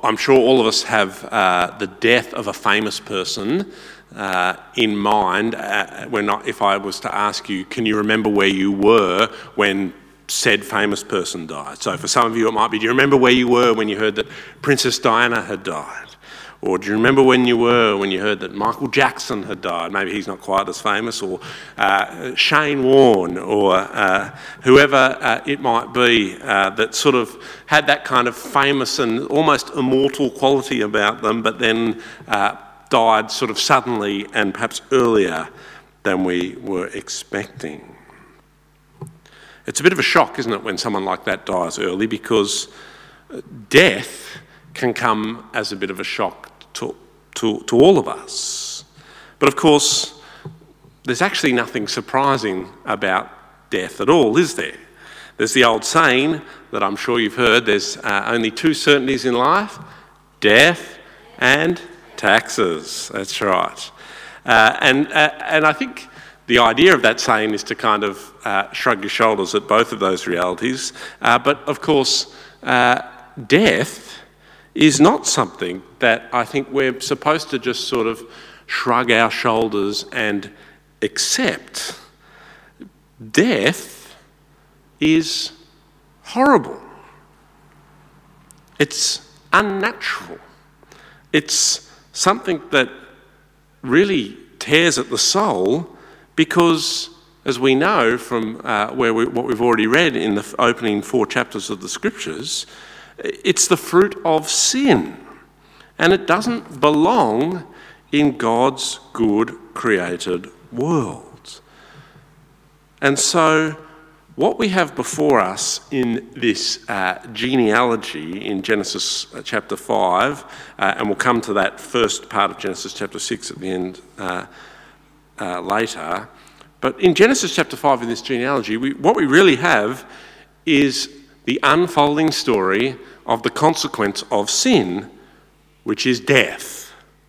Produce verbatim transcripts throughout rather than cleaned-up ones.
I'm sure all of us have uh, the death of a famous person uh, in mind. Uh, when I, if I was to ask you, can you remember where you were when said famous person died? So for some of you it might be, do you remember where you were when you heard that Princess Diana had died? Or do you remember when you were when you heard that Michael Jackson had died? Maybe he's not quite as famous. Or uh, Shane Warne, or uh, whoever uh, it might be uh, that sort of had that kind of famous and almost immortal quality about them, but then uh, died sort of suddenly and perhaps earlier than we were expecting. It's a bit of a shock, isn't it, when someone like that dies early, because death can come as a bit of a shock To, to, to all of us. But of course, there's actually nothing surprising about death at all, is there? There's the old saying that I'm sure you've heard, there's uh, only two certainties in life, death and taxes. That's right. Uh, and, uh, and I think the idea of that saying is to kind of uh, shrug your shoulders at both of those realities. Uh, but of course, uh, death is not something that I think we're supposed to just sort of shrug our shoulders and accept. Death is horrible. It's unnatural. It's something that really tears at the soul, because, as we know from uh, where we, what we've already read in the opening four chapters of the Scriptures, it's the fruit of sin, and it doesn't belong in God's good created world. And so what we have before us in this uh, genealogy in Genesis chapter five, uh, and we'll come to that first part of Genesis chapter six at the end uh, uh, later, but in Genesis chapter five in this genealogy, we, what we really have is the unfolding story of the consequence of sin, which is death.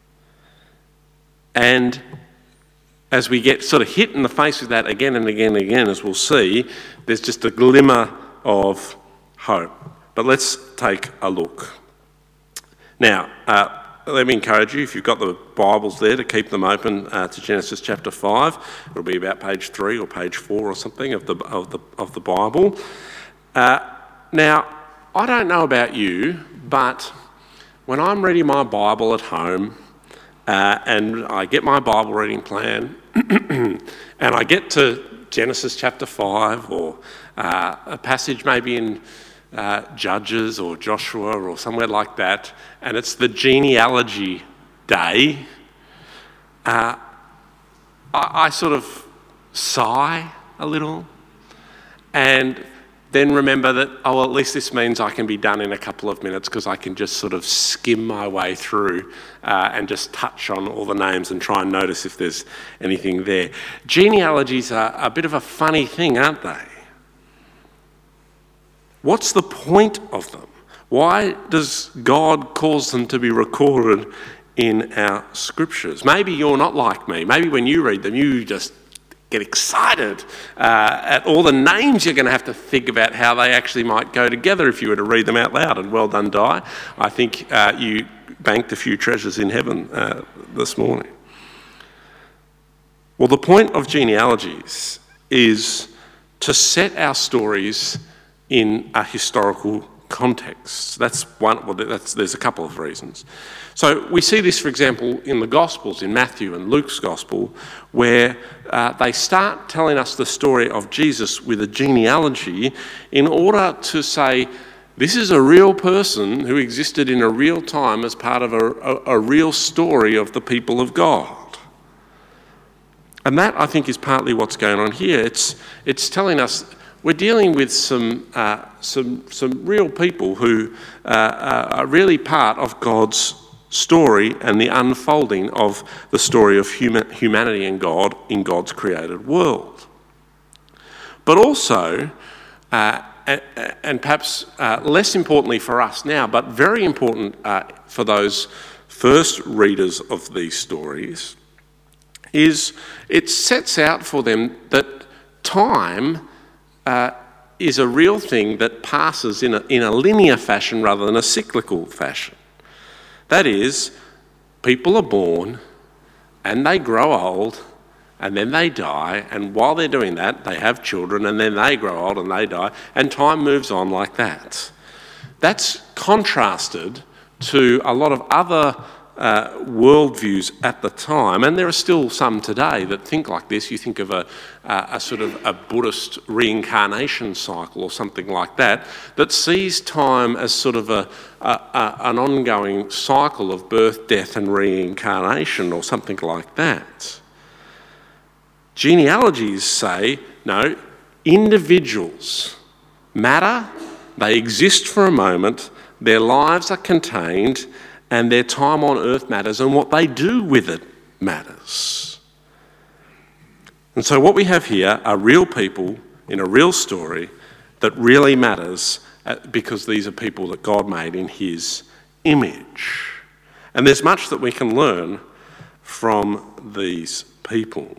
And as we get sort of hit in the face with that again and again and again, as we'll see, there's just a glimmer of hope. But let's take a look. Now, uh, let me encourage you, if you've got the Bibles there, to keep them open uh, to Genesis chapter five. It'll be about page three or page four or something of the of the of the Bible. Uh, now, I don't know about you, but when I'm reading my Bible at home uh, and I get my Bible reading plan and I get to Genesis chapter five, or uh, a passage maybe in uh, Judges or Joshua or somewhere like that, and it's the genealogy day, uh, I, I sort of sigh a little, and then remember that, oh, well, at least this means I can be done in a couple of minutes, because I can just sort of skim my way through uh, and just touch on all the names and try and notice if there's anything there. Genealogies are a bit of a funny thing, aren't they? What's the point of them? Why does God cause them to be recorded in our Scriptures? Maybe you're not like me. Maybe when you read them, you just get excited uh, at all the names you're going to have to think about how they actually might go together if you were to read them out loud. And well done, Di. I think uh, you banked a few treasures in heaven uh, this morning. Well, the point of genealogies is to set our stories in a historical context. That's one. Well, that's, there's a couple of reasons. So we see this, for example, in the Gospels, in Matthew and Luke's Gospel, where uh, they start telling us the story of Jesus with a genealogy in order to say, this is a real person who existed in a real time as part of a, a, a real story of the people of God. And that, I think, is partly what's going on here. It's, it's telling us we're dealing with some uh, some some real people who uh, are really part of God's story and the unfolding of the story of human, humanity and God in God's created world. But also, uh, and, and perhaps uh, less importantly for us now, but very important uh, for those first readers of these stories, is it sets out for them that time Uh, is a real thing that passes in a, in a linear fashion rather than a cyclical fashion. That is, people are born and they grow old and then they die, and while they're doing that, they have children and then they grow old and they die, and time moves on like that. That's contrasted to a lot of other uh, worldviews at the time, and there are still some today that think like this. You think of a, a, a sort of a Buddhist reincarnation cycle or something like that, that sees time as sort of a, a, a, an ongoing cycle of birth, death and reincarnation or something like that. Genealogies say, no, individuals matter, they exist for a moment, their lives are contained, and their time on earth matters, and what they do with it matters. And so what we have here are real people in a real story that really matters, because these are people that God made in his image. And there's much that we can learn from these people.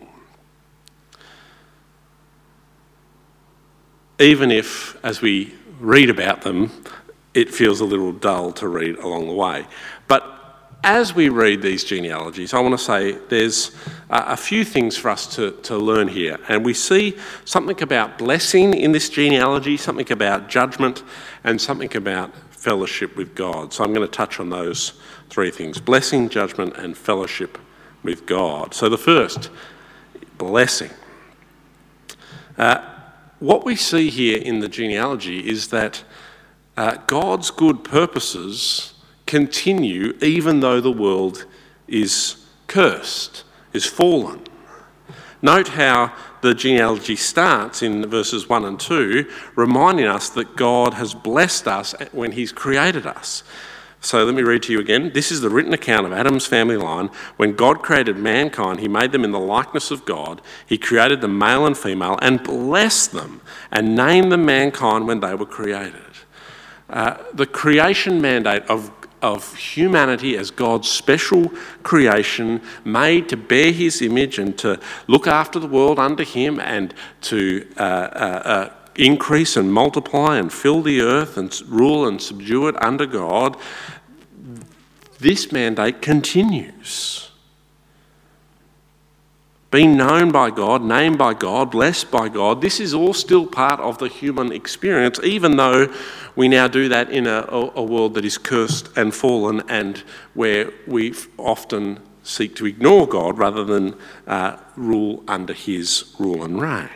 Even if, as we read about them, it feels a little dull to read along the way. But as we read these genealogies, I want to say there's a few things for us to, to learn here. And we see something about blessing in this genealogy, something about judgment, and something about fellowship with God. So I'm going to touch on those three things: blessing, judgment, and fellowship with God. So the first, blessing. Uh, What we see here in the genealogy is that uh, God's good purposes continue even though the world is cursed, is fallen. Note how the genealogy starts in verses one and two, reminding us that God has blessed us when he's created us. So let me read to you again. This is the written account of Adam's family line. When God created mankind, he made them in the likeness of God. He created them male and female and blessed them and named them mankind when they were created. Uh, the creation mandate of, of humanity as God's special creation, made to bear his image and to look after the world under him and to uh, uh, uh, increase and multiply and fill the earth and rule and subdue it under God. This mandate continues. Being known by God, named by God, blessed by God, this is all still part of the human experience, even though we now do that in a, a world that is cursed and fallen, and where we often seek to ignore God rather than uh, rule under his rule and reign.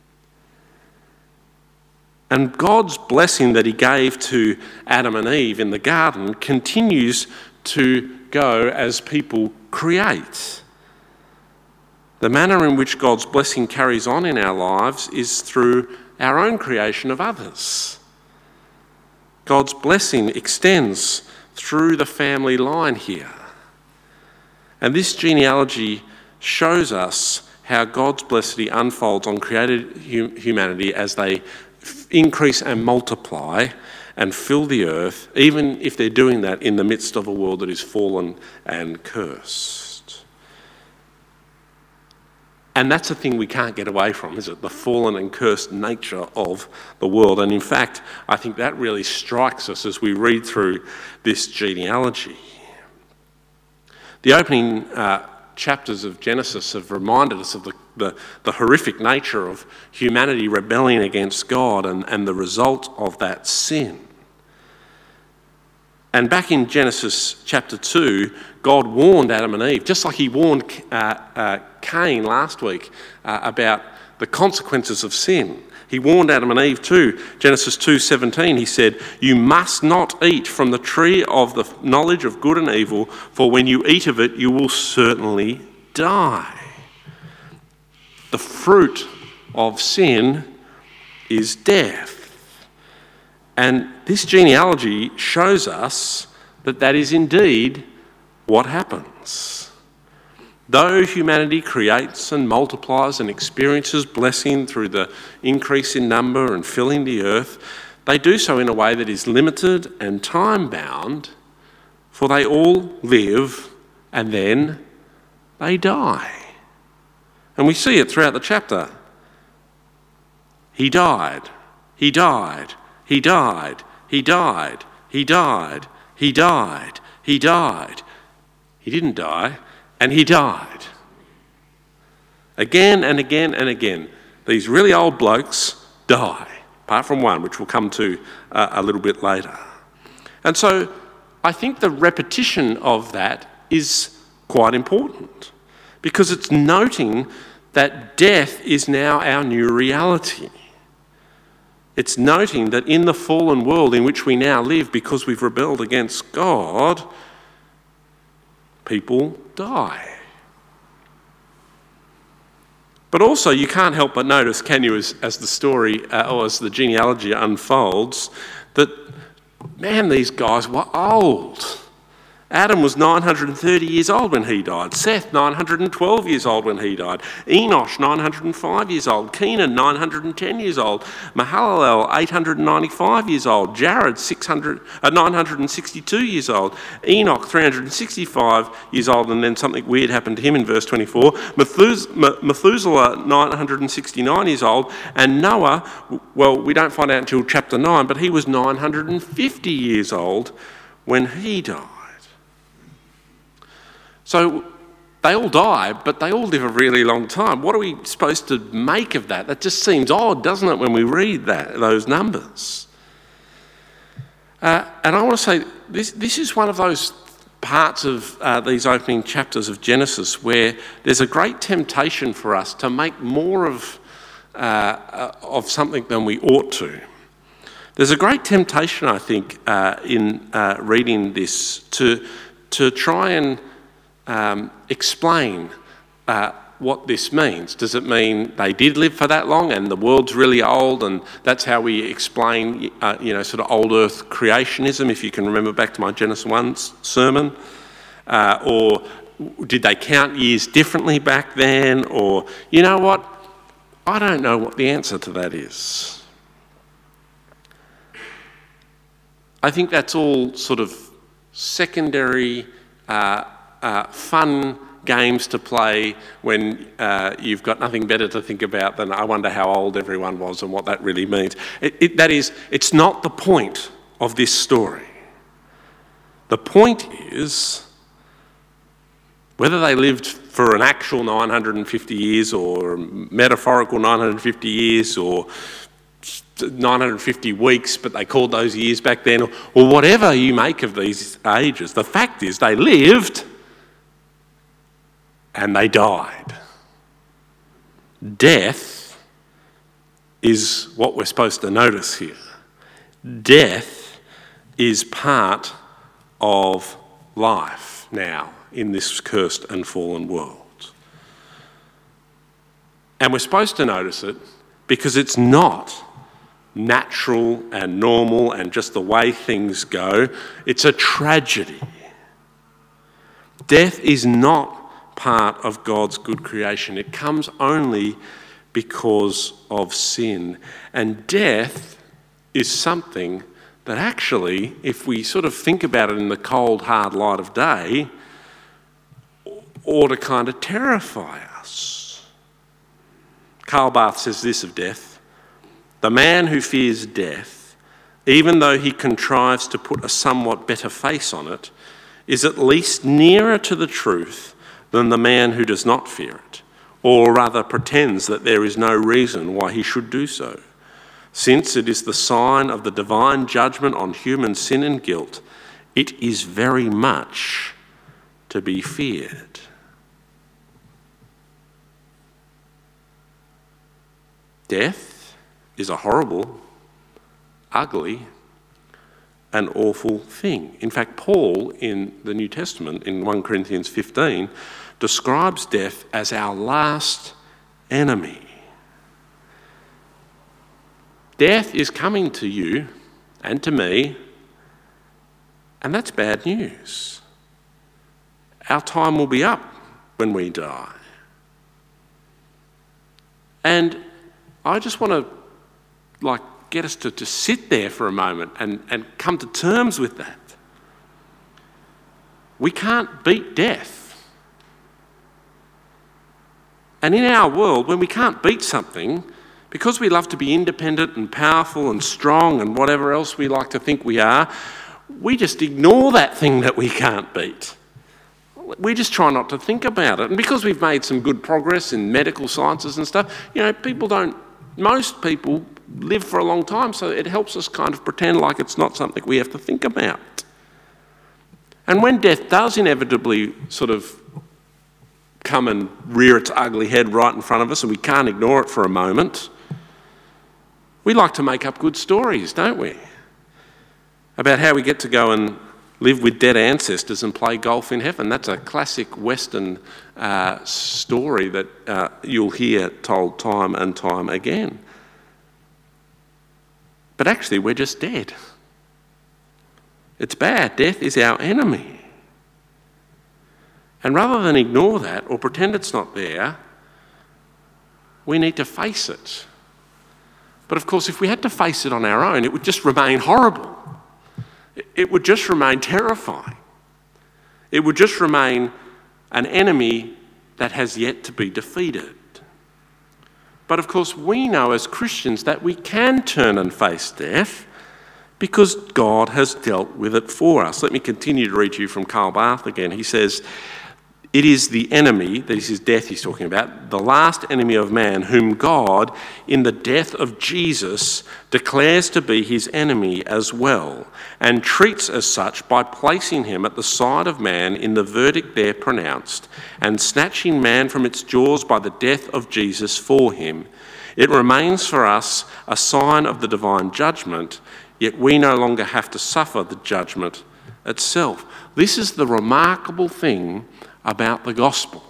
And God's blessing that he gave to Adam and Eve in the garden continues to go as people create. The manner in which God's blessing carries on in our lives is through our own creation of others. God's blessing extends through the family line here. And this genealogy shows us how God's blessing unfolds on created humanity as they increase and multiply and fill the earth, even if they're doing that in the midst of a world that is fallen and cursed. And that's a thing we can't get away from, is it? The fallen and cursed nature of the world. And in fact, I think that really strikes us as we read through this genealogy. The opening uh, chapters of Genesis have reminded us of the, the, the horrific nature of humanity rebelling against God and, and the result of that sin. And back in Genesis chapter two, God warned Adam and Eve, just like he warned uh, uh, Cain last week uh, about the consequences of sin. He warned Adam and Eve too. Genesis two seventeen, he said, "You must not eat from the tree of the knowledge of good and evil, for when you eat of it, you will certainly die." The fruit of sin is death. And this genealogy shows us that that is indeed what happens. Though humanity creates and multiplies and experiences blessing through the increase in number and filling the earth, they do so in a way that is limited and time-bound, for they all live and then they die. And we see it throughout the chapter. He died, he died, he died, he died, he died, he died, he died. He didn't die, and he died. Again and again and again, these really old blokes die, apart from one, which we'll come to uh, a little bit later. And so I think the repetition of that is quite important, because it's noting that death is now our new reality. It's noting that in the fallen world in which we now live, because we've rebelled against God, people die. But also you can't help but notice, can you, as, as the story uh, or as the genealogy unfolds, that, man, these guys were old. Adam was nine hundred thirty years old when he died. Seth, nine hundred twelve years old when he died. Enosh, nine hundred five years old. Kenan, nine hundred ten years old. Mahalalel, eight hundred ninety-five years old. Jared, six hundred, uh, nine hundred sixty-two years old. Enoch, three hundred sixty-five years old, and then something weird happened to him in verse twenty-four. Methus- Methuselah, nine hundred sixty-nine years old. And Noah, well, we don't find out until chapter nine, but he was nine hundred fifty years old when he died. So they all die, but they all live a really long time. What are we supposed to make of that? That just seems odd, doesn't it, when we read that, those numbers? Uh, and I want to say, this, this is one of those parts of uh, these opening chapters of Genesis where there's a great temptation for us to make more of, uh, of something than we ought to. There's a great temptation, I think, uh, in uh, reading this to, to try and Um, explain uh, what this means. Does it mean they did live for that long and the world's really old, and that's how we explain, uh, you know, sort of old earth creationism, if you can remember back to my Genesis one sermon? Uh, or did they count years differently back then? Or, you know what? I don't know what the answer to that is. I think that's all sort of secondary uh, Uh, fun games to play when uh, you've got nothing better to think about than I wonder how old everyone was and what that really means. It, it, that is, it's not the point of this story. The point is whether they lived for an actual nine hundred fifty years or a metaphorical nine hundred fifty years or nine hundred fifty weeks, but they called those years back then, or, or whatever you make of these ages. The fact is they lived and they died. Death is what we're supposed to notice here. Death is part of life now in this cursed and fallen world. And we're supposed to notice it because it's not natural and normal and just the way things go. It's a tragedy. Death is not part of God's good creation. It comes only because of sin. And death is something that actually, if we sort of think about it in the cold, hard light of day, ought to kind of terrify us. Karl Barth says this of death: the man who fears death, even though he contrives to put a somewhat better face on it, is at least nearer to the truth than the man who does not fear it, or rather pretends that there is no reason why he should do so, since it is the sign of the divine judgment on human sin and guilt. It is very much to be feared. Death is a horrible, ugly, an awful thing. In fact, Paul in the New Testament, in First Corinthians fifteen, describes death as our last enemy. Death is coming to you and to me, and that's bad news. Our time will be up when we die. And I just want to, like, get us to, to sit there for a moment and, and come to terms with that. We can't beat death. And in our world, when we can't beat something, because we love to be independent and powerful and strong and whatever else we like to think we are, we just ignore that thing that we can't beat. We just try not to think about it. And because we've made some good progress in medical sciences and stuff, you know, people don't, most people live for a long time, so it helps us kind of pretend like it's not something we have to think about. And when death does inevitably sort of come and rear its ugly head right in front of us and we can't ignore it for a moment, we like to make up good stories, don't we? About how we get to go and live with dead ancestors and play golf in heaven. That's a classic Western uh, story that uh, you'll hear told time and time again. But actually, we're just dead. It's bad. Death is our enemy. And rather than ignore that or pretend it's not there, we need to face it. But of course, if we had to face it on our own, it would just remain horrible. It would just remain terrifying. It would just remain an enemy that has yet to be defeated. But of course, we know as Christians that we can turn and face death because God has dealt with it for us. Let me continue to read to you from Karl Barth again. He says, it is the enemy, this is death he's talking about, the last enemy of man, whom God, in the death of Jesus, declares to be his enemy as well, and treats as such by placing him at the side of man in the verdict there pronounced, and snatching man from its jaws by the death of Jesus for him. It remains for us a sign of the divine judgment, yet we no longer have to suffer the judgment itself. This is the remarkable thing about the gospel.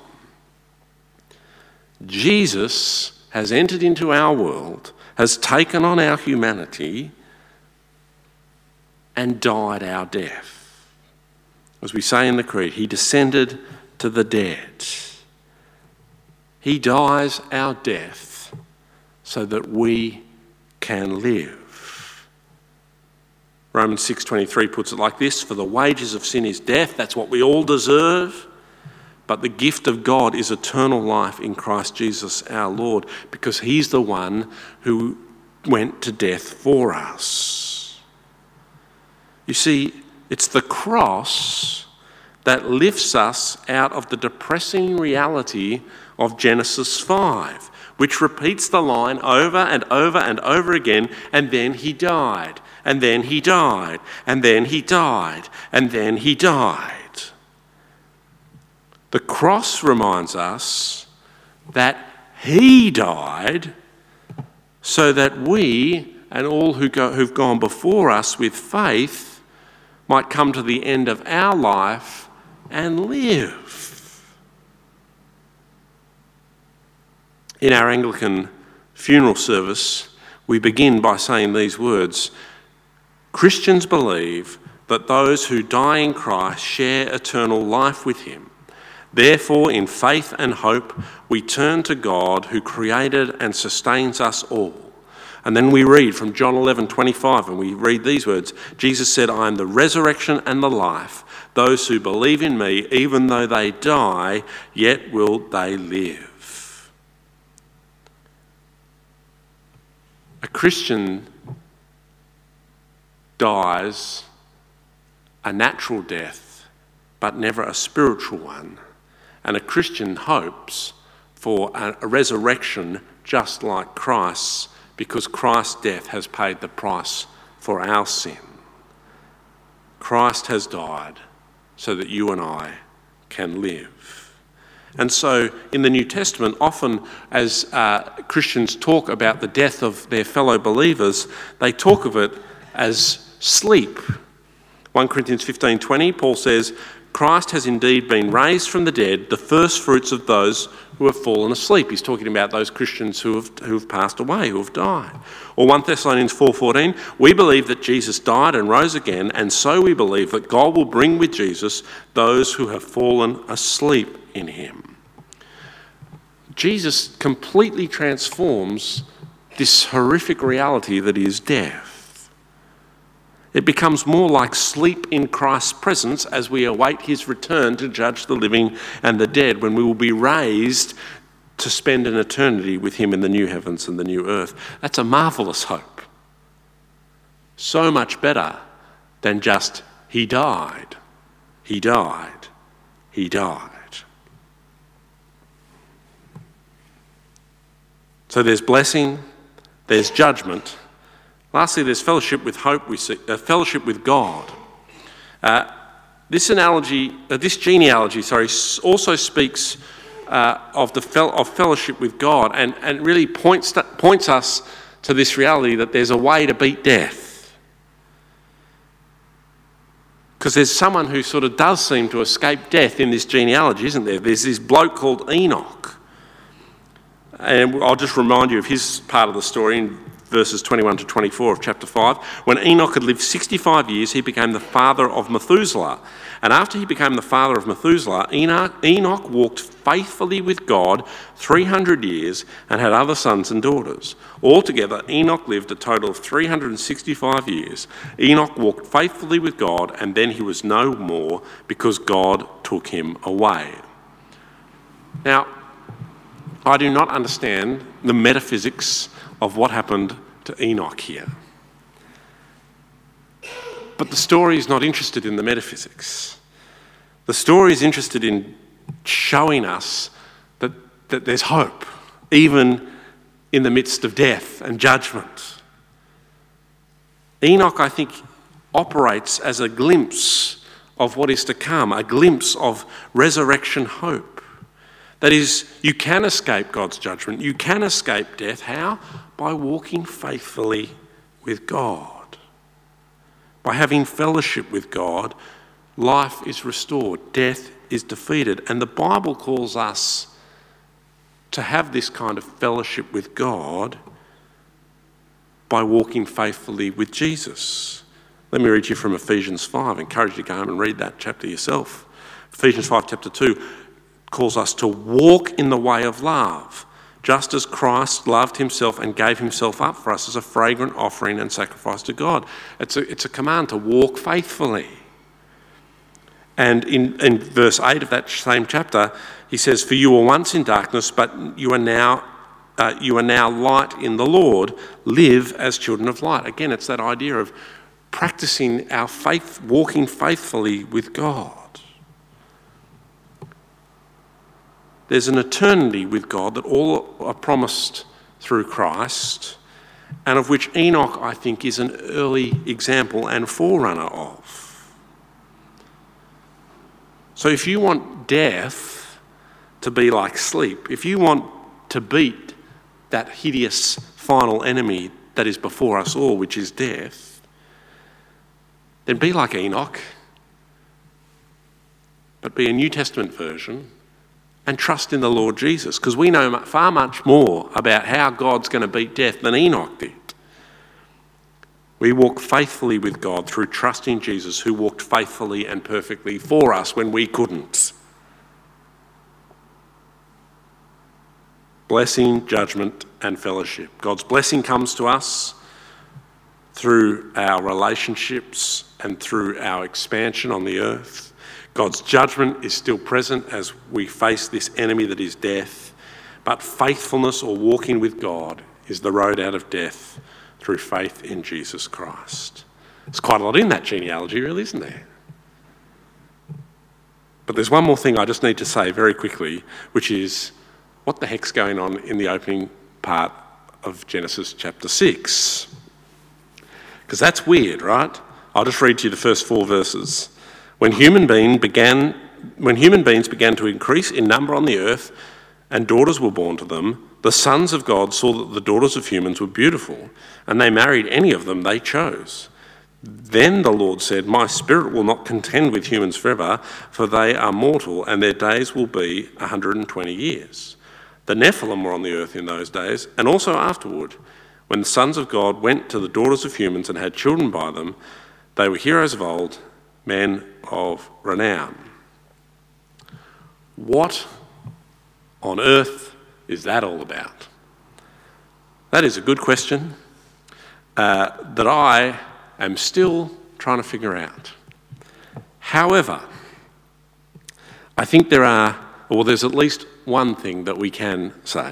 Jesus has entered into our world, has taken on our humanity, and died our death. As we say in the Creed, he descended to the dead. He dies our death so that we can live. Romans six twenty-three puts it like this, for the wages of sin is death, that's what we all deserve. But the gift of God is eternal life in Christ Jesus our Lord, because he's the one who went to death for us. You see, it's the cross that lifts us out of the depressing reality of Genesis five, which repeats the line over and over and over again, and then he died, and then he died, and then he died, and then he died. The cross reminds us that he died so that we and all who go, who've gone before us with faith might come to the end of our life and live. In our Anglican funeral service, we begin by saying these words, Christians believe that those who die in Christ share eternal life with him. Therefore, in faith and hope, we turn to God who created and sustains us all. And then we read from John eleven twenty-five, and we read these words. Jesus said, I am the resurrection and the life. Those who believe in me, even though they die, yet will they live. A Christian dies a natural death, but never a spiritual one. And a Christian hopes for a resurrection just like Christ's, because Christ's death has paid the price for our sin. Christ has died so that you and I can live. And so in the New Testament, often as uh, Christians talk about the death of their fellow believers, they talk of it as sleep. First Corinthians fifteen twenty, Paul says, Christ has indeed been raised from the dead, the first fruits of those who have fallen asleep. He's talking about those Christians who have, who have passed away, who have died. Or First Thessalonians four fourteen, we believe that Jesus died and rose again, and so we believe that God will bring with Jesus those who have fallen asleep in him. Jesus completely transforms this horrific reality that is death. It becomes more like sleep in Christ's presence as we await his return to judge the living and the dead, when we will be raised to spend an eternity with him in the new heavens and the new earth. That's a marvellous hope. So much better than just he died, he died, he died. So there's blessing, there's judgment. Lastly, there's fellowship with hope, we see, uh, fellowship with God. Uh, this analogy, uh, this genealogy, sorry, also speaks uh, of the fel- of fellowship with God, and, and really points to, points us to this reality that there's a way to beat death. Because there's someone who sort of does seem to escape death in this genealogy, isn't there? There's this bloke called Enoch. And I'll just remind you of his part of the story in verses twenty-one to twenty-four of chapter five. When Enoch had lived sixty-five years, he became the father of Methuselah. And after he became the father of Methuselah, Enoch, Enoch walked faithfully with God three hundred years and had other sons and daughters. Altogether, Enoch lived a total of three hundred sixty-five years. Enoch walked faithfully with God, and then he was no more because God took him away. Now, I do not understand the metaphysics of what happened to Enoch here. But the story is not interested in the metaphysics. The story is interested in showing us that, that there's hope, even in the midst of death and judgment. Enoch, I think, operates as a glimpse of what is to come, a glimpse of resurrection hope. That is, you can escape God's judgment. You can escape death. How? By walking faithfully with God. By having fellowship with God, life is restored. Death is defeated. And the Bible calls us to have this kind of fellowship with God by walking faithfully with Jesus. Let me read you from Ephesians five. I encourage you to go home and read that chapter yourself. Ephesians five, chapter two. Calls us to walk in the way of love, just as Christ loved himself and gave himself up for us as a fragrant offering and sacrifice to God. It's a, it's a command to walk faithfully. And in, in verse eight of that same chapter, he says, "For you were once in darkness, but you are now uh, you are now light in the Lord. Live as children of light." Again, it's that idea of practicing our faith, walking faithfully with God. There's an eternity with God that all are promised through Christ, and of which Enoch, I think, is an early example and forerunner of. So if you want death to be like sleep, if you want to beat that hideous final enemy that is before us all, which is death, then be like Enoch, but be a New Testament version, and trust in the Lord Jesus, because we know far much more about how God's going to beat death than Enoch did. We walk faithfully with God through trusting Jesus, who walked faithfully and perfectly for us when we couldn't. Blessing, judgment, and fellowship. God's blessing comes to us through our relationships and through our expansion on the earth. God's judgment is still present as we face this enemy that is death, but faithfulness or walking with God is the road out of death through faith in Jesus Christ. There's quite a lot in that genealogy, really, isn't there? But there's one more thing I just need to say very quickly, which is, what the heck's going on in the opening part of Genesis chapter six? Because that's weird, right? I'll just read to you the first four verses. When human being began, when human beings began to increase in number on the earth, and daughters were born to them, the sons of God saw that the daughters of humans were beautiful, and they married any of them they chose. Then the Lord said, "My spirit will not contend with humans forever, for they are mortal, and their days will be one hundred twenty years." The Nephilim were on the earth in those days, and also afterward, when the sons of God went to the daughters of humans and had children by them. They were heroes of old, men of renown. What on earth is that all about? That is a good question uh, that I am still trying to figure out. However, I think there are, or there's at least one thing that we can say,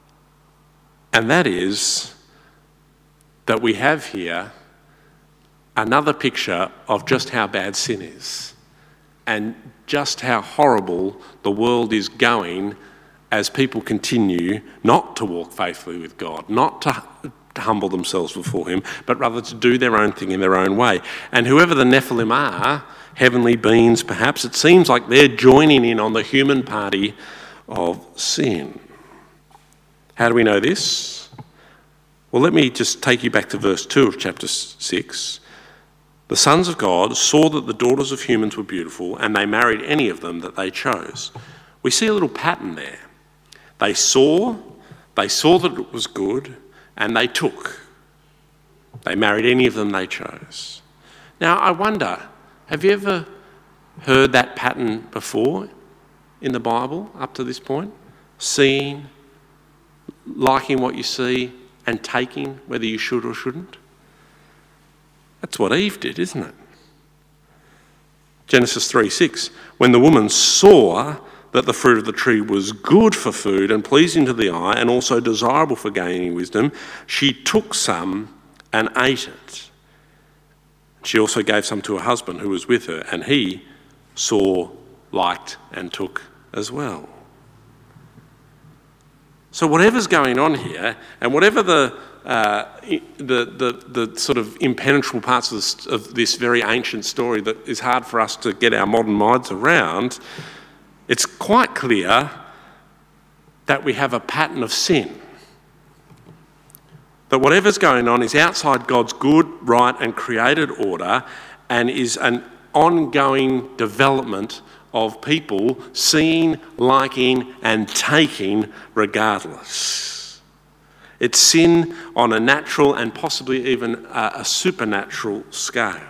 and that is that we have here another picture of just how bad sin is and just how horrible the world is going as people continue not to walk faithfully with God, not to humble themselves before him, but rather to do their own thing in their own way. And whoever the Nephilim are, heavenly beings perhaps, it seems like they're joining in on the human party of sin. How do we know this? Well, let me just take you back to verse two of chapter six. The sons of God saw that the daughters of humans were beautiful, and they married any of them that they chose. We see a little pattern there. They saw, they saw that it was good, and they took. They married any of them they chose. Now, I wonder, have you ever heard that pattern before in the Bible up to this point? Seeing, liking what you see, and taking whether you should or shouldn't? That's what Eve did, isn't it? Genesis three six, when the woman saw that the fruit of the tree was good for food and pleasing to the eye and also desirable for gaining wisdom, she took some and ate it. She also gave some to her husband who was with her, and he saw, liked, and took as well. So whatever's going on here, and whatever the uh, the, the the sort of impenetrable parts of this, of this very ancient story that is hard for us to get our modern minds around, it's quite clear that we have a pattern of sin. That whatever's going on is outside God's good, right, and created order, and is an ongoing development of people seeing, liking, and taking regardless. It's sin on a natural and possibly even a, a supernatural scale.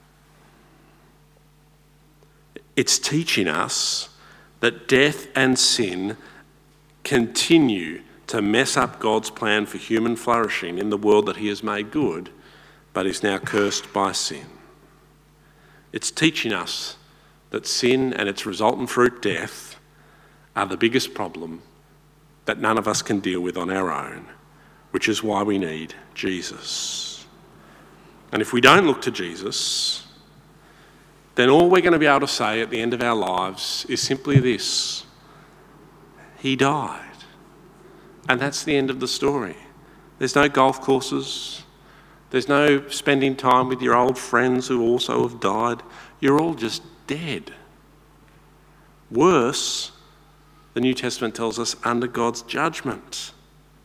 It's teaching us that death and sin continue to mess up God's plan for human flourishing in the world that he has made good, but is now cursed by sin. It's teaching us that sin and its resultant fruit, death, are the biggest problem that none of us can deal with on our own, which is why we need Jesus. And if we don't look to Jesus, then all we're going to be able to say at the end of our lives is simply this: he died. And that's the end of the story. There's no golf courses. There's no spending time with your old friends who also have died. You're all just dead. Worse, the New Testament tells us, under God's judgment.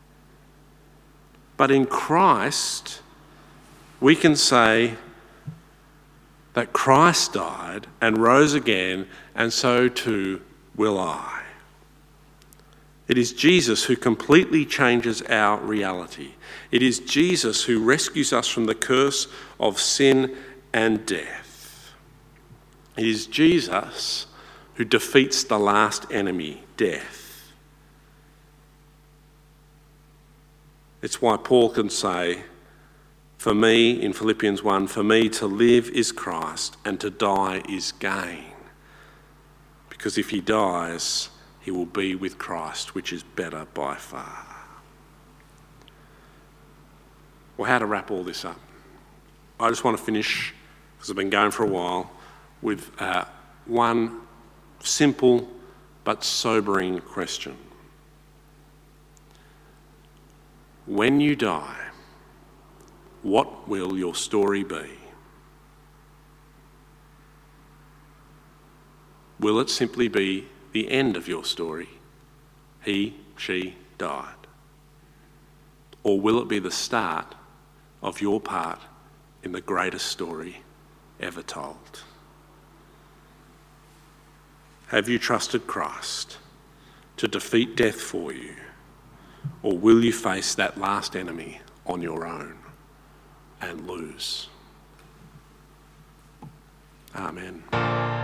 But in Christ, we can say that Christ died and rose again, and so too will I. It is Jesus who completely changes our reality. It is Jesus who rescues us from the curse of sin and death. It is Jesus who defeats the last enemy, death. It's why Paul can say, for me, in Philippians one, for me to live is Christ and to die is gain. Because if he dies, he will be with Christ, which is better by far. Well, how to wrap all this up? I just want to finish, because I've been going for a while, with uh, one simple but sobering question. When you die, what will your story be? Will it simply be the end of your story? He, she died. Or will it be the start of your part in the greatest story ever told? Have you trusted Christ to defeat death for you? Or will you face that last enemy on your own and lose? Amen.